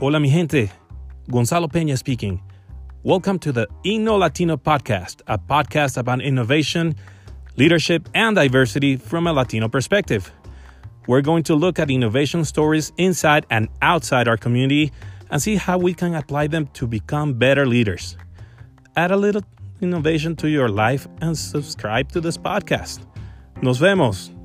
Hola mi gente, Gonzalo Peña speaking. Welcome to the Inno Latino Podcast, a podcast about innovation, leadership, and diversity from a Latino perspective. We're going to look at innovation stories inside and outside our community and see how we can apply them to become better leaders. Add a little innovation to your life and subscribe to this podcast. Nos vemos.